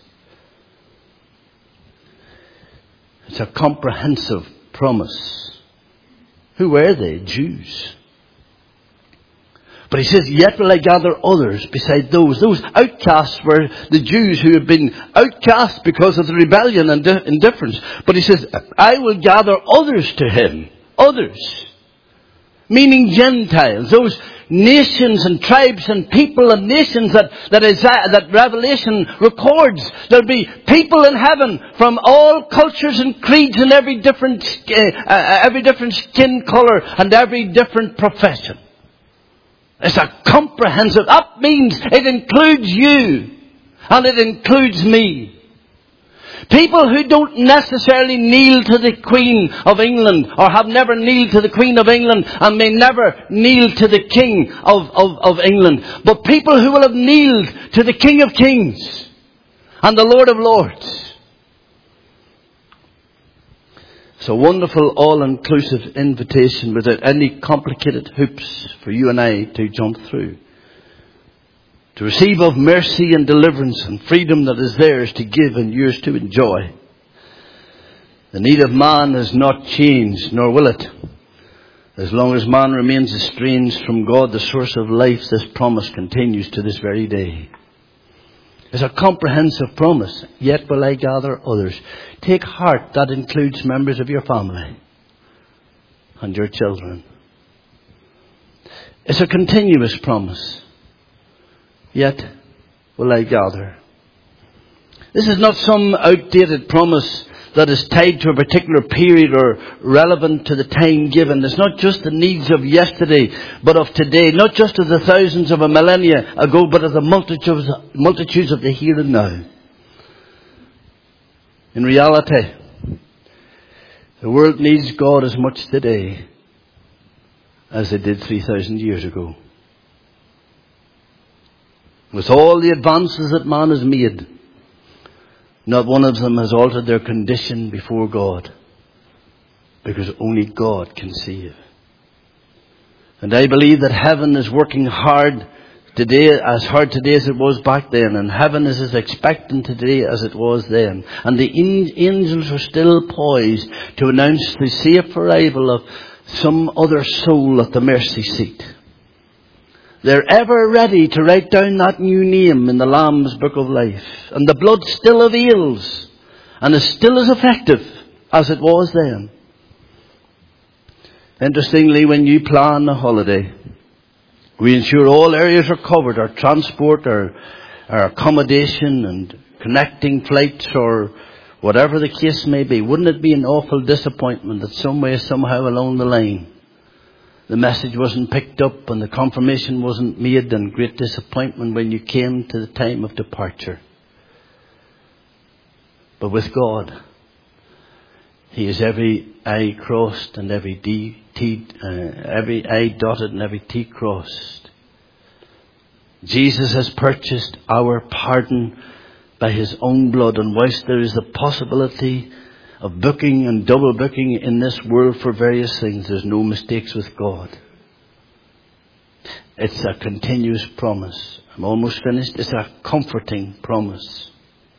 S4: It's a comprehensive promise. Who were they? Jews. But he says, yet will I gather others beside those. Those outcasts were the Jews who had been outcast because of the rebellion and indifference. But he says, I will gather others to him. Others. Meaning Gentiles. Those nations and tribes and people and nations that, that, is, that Revelation records. There'll be people in heaven from all cultures and creeds and every different, uh, uh, every different skin color and every different profession. It's a comprehensive. That means it includes you. And it includes me. People who don't necessarily kneel to the Queen of England, or have never kneeled to the Queen of England, and may never kneel to the King of, of, of England. But people who will have kneeled to the King of Kings and the Lord of Lords. It's a wonderful, all-inclusive invitation without any complicated hoops for you and I to jump through. To receive of mercy and deliverance and freedom that is theirs to give and yours to enjoy. The need of man has not changed, nor will it. As long as man remains estranged from God, the source of life, this promise continues to this very day. It's a comprehensive promise. Yet will I gather others. Take heart, that includes members of your family and your children. It's a continuous promise. Yet will I gather. This is not some outdated promise that is tied to a particular period or relevant to the time given. It's not just the needs of yesterday, but of today. Not just of the thousands of a millennia ago, but of the multitudes, multitudes of the here and now. In reality, the world needs God as much today as it did three thousand years ago. With all the advances that man has made, not one of them has altered their condition before God, because only God can save. And I believe that heaven is working hard today, as hard today as it was back then, and heaven is as expectant today as it was then. And the angels are still poised to announce the safe arrival of some other soul at the mercy seat. They're ever ready to write down that new name in the Lamb's Book of Life. And the blood still avails and is still as effective as it was then. Interestingly, when you plan a holiday, we ensure all areas are covered, our transport, our, our accommodation and connecting flights, or whatever the case may be. Wouldn't it be an awful disappointment that some way, somehow along the line, the message wasn't picked up and the confirmation wasn't made, and great disappointment when you came to the time of departure? But with God, He is every I crossed and every D, T, uh, every I dotted and every T crossed. Jesus has purchased our pardon by His own blood, and whilst there is the possibility of booking and double booking in this world for various things, there's no mistakes with God. It's a continuous promise. I'm almost finished. It's a comforting promise.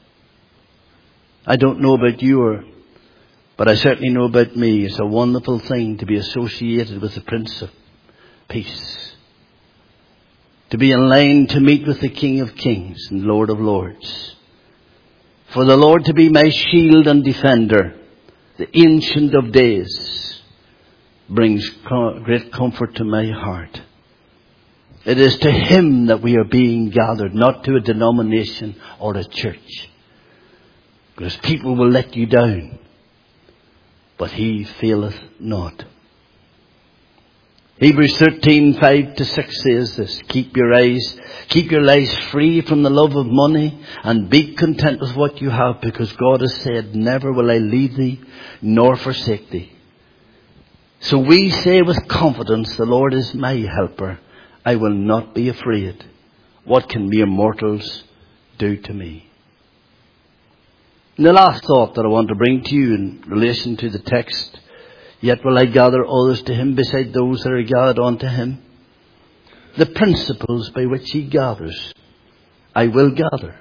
S4: I don't know about you, or, but I certainly know about me. It's a wonderful thing to be associated with the Prince of Peace. To be in line to meet with the King of Kings and Lord of Lords. For the Lord to be my shield and defender, the Ancient of Days, brings great comfort to my heart. It is to Him that we are being gathered, not to a denomination or a church. Because people will let you down, but He faileth not. Hebrews thirteen, five to six says this: Keep your eyes, keep your lives free from the love of money, and be content with what you have, because God has said, never will I leave thee, nor forsake thee. So we say with confidence, the Lord is my helper. I will not be afraid. What can mere mortals do to me? And the last thought that I want to bring to you in relation to the text, yet will I gather others to Him beside those that are gathered unto Him. The principles by which He gathers, I will gather.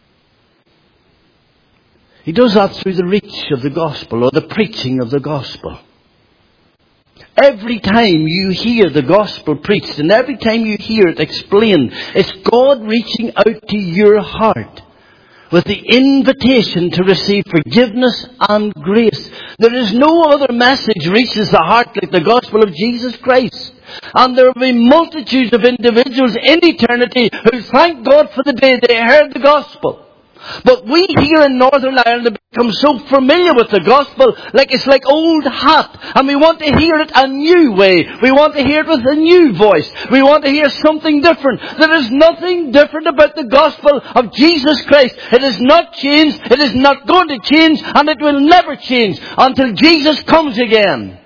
S4: He does that through the reach of the gospel, or the preaching of the gospel. Every time you hear the gospel preached, and every time you hear it explained, it's God reaching out to your heart with the invitation to receive forgiveness and grace. There is no other message reaches the heart like the gospel of Jesus Christ. And there will be multitudes of individuals in eternity who thank God for the day they heard the gospel. But we here in Northern Ireland have become so familiar with the gospel, like it's like old hat. And we want to hear it a new way. We want to hear it with a new voice. We want to hear something different. There is nothing different about the gospel of Jesus Christ. It is not changed. It is not going to change. And it will never change until Jesus comes again.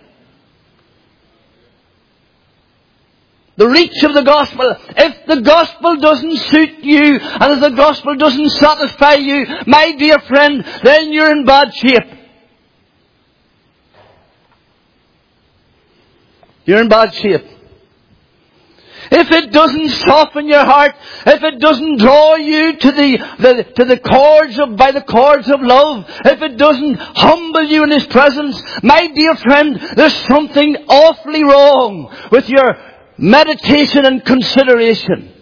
S4: The reach of the gospel. If the gospel doesn't suit you, and if the gospel doesn't satisfy you, my dear friend, then you're in bad shape. You're in bad shape. If it doesn't soften your heart, if it doesn't draw you to the, the to the cords of by the cords of love, if it doesn't humble you in His presence, my dear friend, there's something awfully wrong with your meditation and consideration.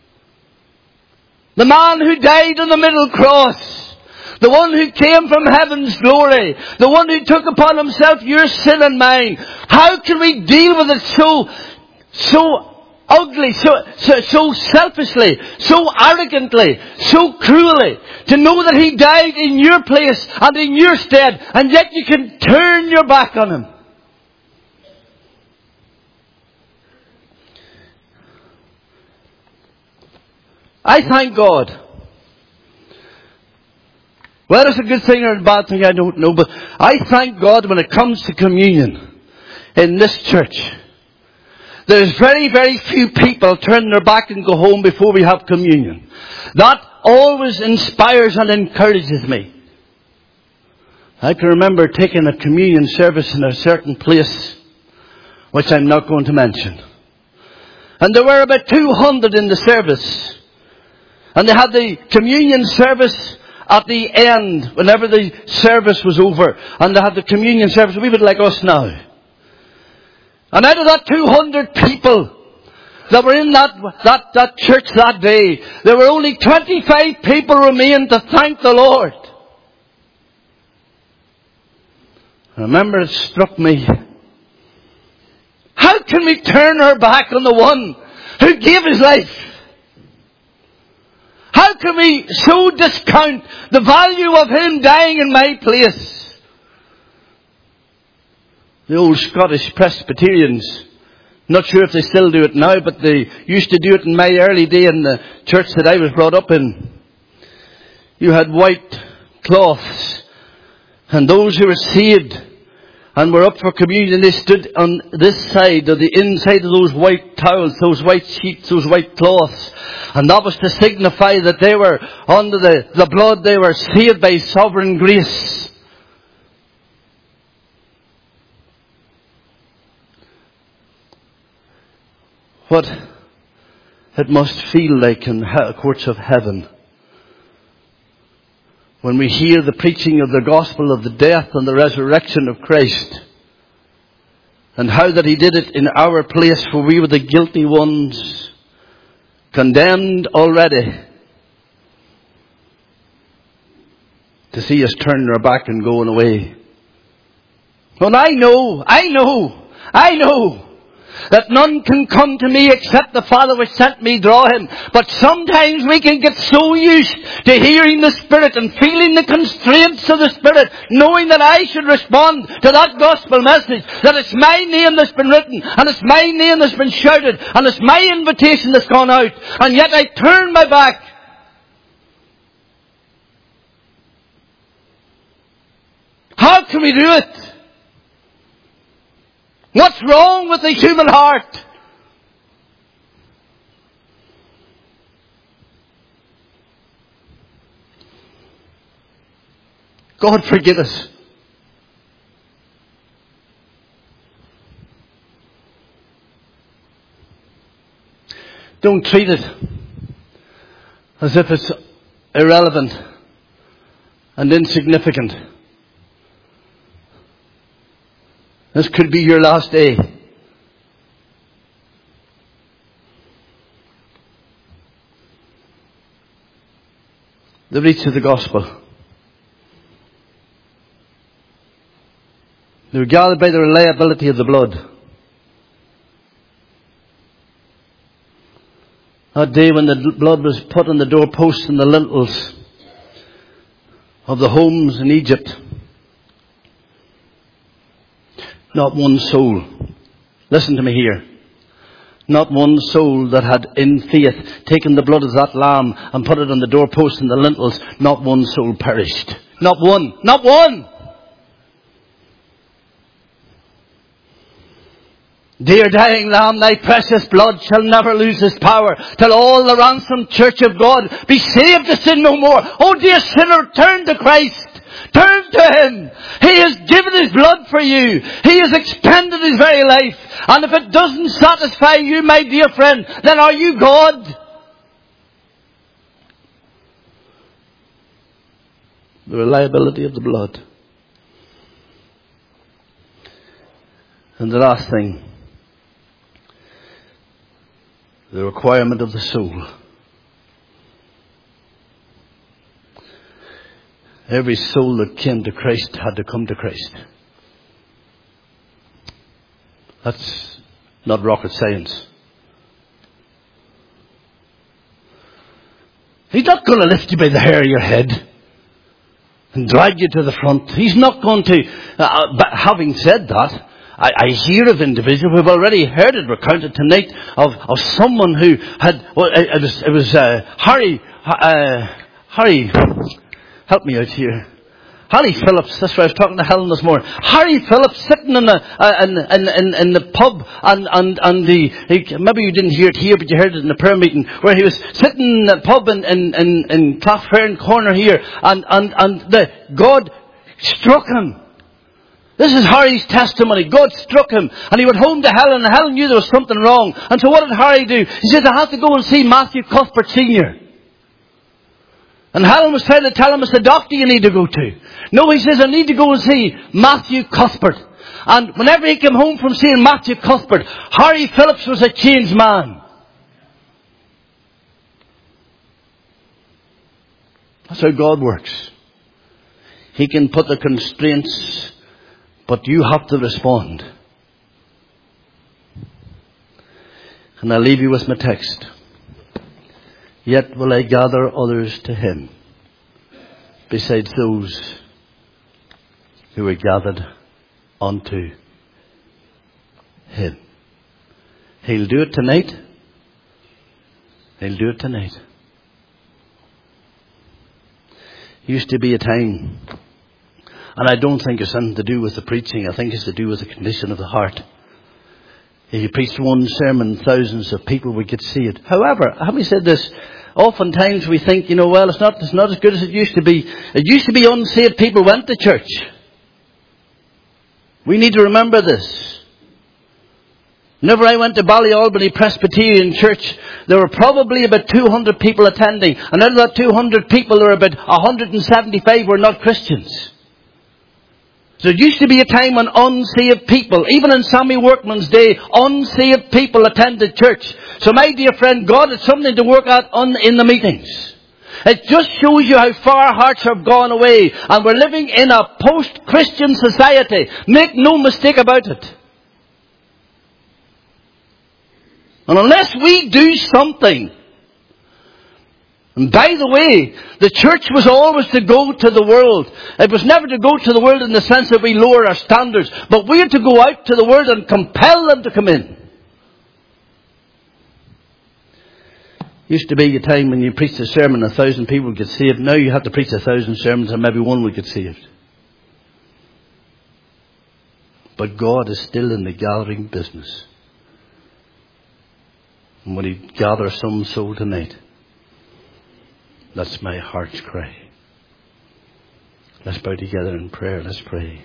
S4: The man who died on the middle cross, the one who came from heaven's glory, the one who took upon Himself your sin and mine. How can we deal with it so, so ugly, so, so, so selfishly, so arrogantly, so cruelly, to know that He died in your place and in your stead, and yet you can turn your back on Him? I thank God. Whether it's a good thing or a bad thing, I don't know. But I thank God when it comes to communion in this church. There's very, very few people turn their back and go home before we have communion. That always inspires and encourages me. I can remember taking a communion service in a certain place, which I'm not going to mention. And there were about two hundred in the service. And they had the communion service at the end, whenever the service was over. And they had the communion service, we would like us now. And out of that two hundred people that were in that, that, that church that day, there were only twenty-five people remained to thank the Lord. I remember it struck me. How can we turn our back on the one who gave His life? How can we so discount the value of Him dying in my place? The old Scottish Presbyterians, not sure if they still do it now, but they used to do it in my early day in the church that I was brought up in. You had white cloths, and those who were saved and were up for communion, they stood on this side, or the inside of those white towels, those white sheets, those white cloths. And that was to signify that they were under the, the blood, they were saved by sovereign grace. What it must feel like in the courts of heaven when we hear the preaching of the gospel of the death and the resurrection of Christ, and how that He did it in our place, for we were the guilty ones, condemned already, to see us turning our back and going away. Well, I know, I know, I know that none can come to me except the Father which sent me draw him. But sometimes we can get so used to hearing the Spirit and feeling the constraints of the Spirit, knowing that I should respond to that gospel message, that it's my name that's been written, and it's my name that's been shouted, and it's my invitation that's gone out, and yet I turn my back. How can we do it? What's wrong with the human heart? God forgive us. Don't treat it as if it's irrelevant and insignificant. This could be your last day. The reach of the gospel. They were gathered by the reliability of the blood. That day when the blood was put on the doorposts and the lintels, of the homes in Egypt. Not one soul. Listen to me here. Not one soul that had in faith taken the blood of that lamb and put it on the doorposts and the lintels. Not one soul perished. Not one. Not one. Dear dying lamb, thy precious blood shall never lose its power till all the ransomed church of God be saved to sin no more. Oh dear sinner, turn to Christ. Turn to Him. He has given His blood for you. He has expended His very life. And if it doesn't satisfy you, my dear friend, then are you God? The reliability of the blood. And the last thing, the requirement of the soul. Every soul that came to Christ had to come to Christ. That's not rocket science. He's not going to lift you by the hair of your head and drag you to the front. He's not going to, uh, but having said that, I, I hear of individuals, we've already heard it recounted tonight, of, of someone who had, well, it, it was, it was uh, Harry, uh, Harry, help me out here. Harry Phillips, that's why I was talking to Helen this morning. Harry Phillips sitting in the, uh, in, in, in, in the pub and, and, and the, he, maybe you didn't hear it here, but you heard it in the prayer meeting, where he was sitting in the pub in, in, in, in Cloughfern Corner here, and, and, and the, God struck him. This is Harry's testimony. God struck him, and he went home to Helen, and Helen knew there was something wrong. And so what did Harry do? He said, I have to go and see Matthew Cuthbert Senior And Helen was trying to tell him it's the doctor you need to go to. No, he says, I need to go and see Matthew Cuthbert. And whenever he came home from seeing Matthew Cuthbert, Harry Phillips was a changed man. That's how God works. He can put the constraints, but you have to respond. And I'll leave you with my text. Yet will I gather others to Him, besides those who were gathered unto Him. He'll do it tonight. He'll do it tonight. Used to be a time, and I don't think it's something to do with the preaching. I think it's to do with the condition of the heart. If you preached one sermon, thousands of people would get saved. However, having said this, oftentimes we think, you know, well, it's not, it's not as good as it used to be. It used to be unsaved people went to church. We need to remember this. Whenever I went to Ballyalbany Presbyterian Church, there were probably about two hundred people attending. And out of that two hundred people, there were about one hundred seventy-five were not Christians. So it used to be a time when unsaved people, even in Sammy Workman's day, unsaved people attended church. So my dear friend, God had something to work out on in the meetings. It just shows you how far hearts have gone away. And we're living in a post-Christian society. Make no mistake about it. And unless we do something, and by the way, the church was always to go to the world. It was never to go to the world in the sense that we lower our standards, but we are to go out to the world and compel them to come in. Used to be a time when you preached a sermon, a thousand people would get saved. Now you have to preach a thousand sermons and maybe one would get saved. But God is still in the gathering business. And when He gathers some soul tonight, that's my heart's cry. Let's bow together in prayer. Let's pray.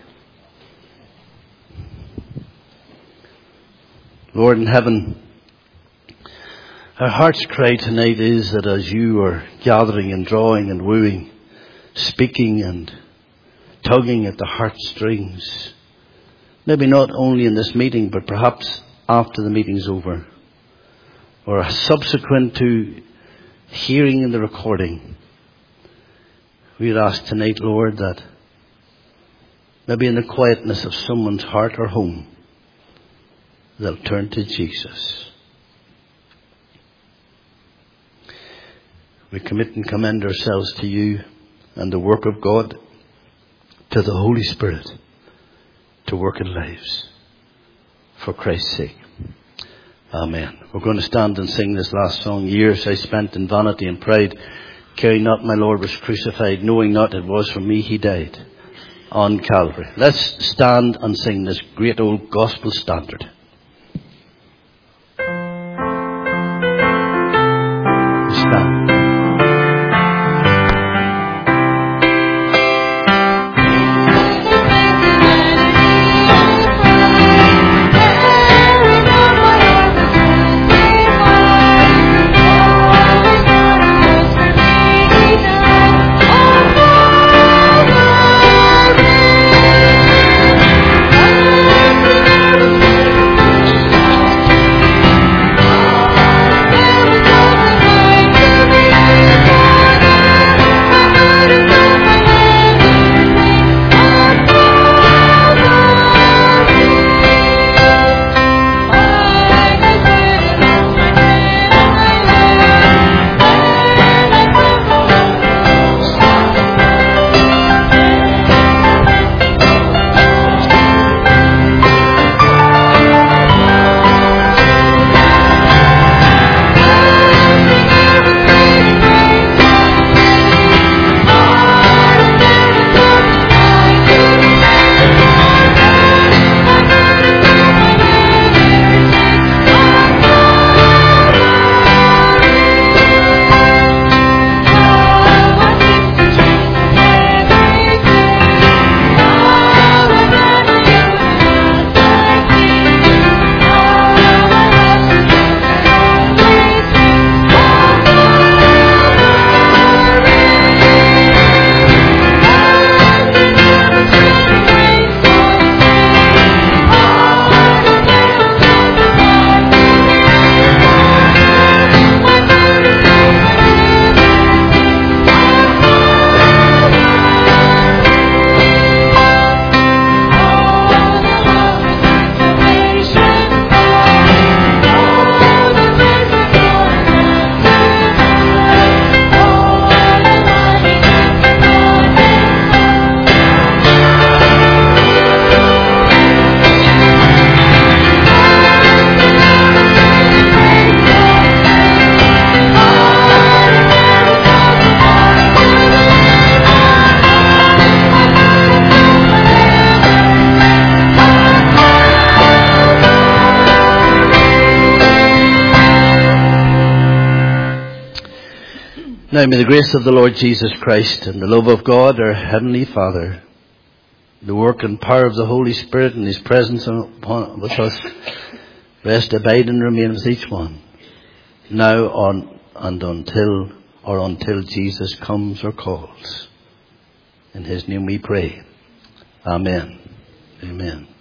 S4: Lord in heaven, our heart's cry tonight is that as you are gathering and drawing and wooing, speaking and tugging at the heartstrings, maybe not only in this meeting, but perhaps after the meeting's over, or subsequent to hearing in the recording, we'd ask tonight, Lord, that maybe in the quietness of someone's heart or home, they'll turn to Jesus. We commit and commend ourselves to you and the work of God to the Holy Spirit to work in lives for Christ's sake. Amen. We're going to stand and sing this last song. Years I spent in vanity and pride, caring not my Lord was crucified, knowing not it was for me he died on Calvary. Let's stand and sing this great old gospel standard. Stand. Now may the grace of the Lord Jesus Christ and the love of God, our Heavenly Father, the work and power of the Holy Spirit and His presence upon, with us, rest, abide and remain with each one, now on and until, or until Jesus comes or calls. In His name we pray. Amen. Amen.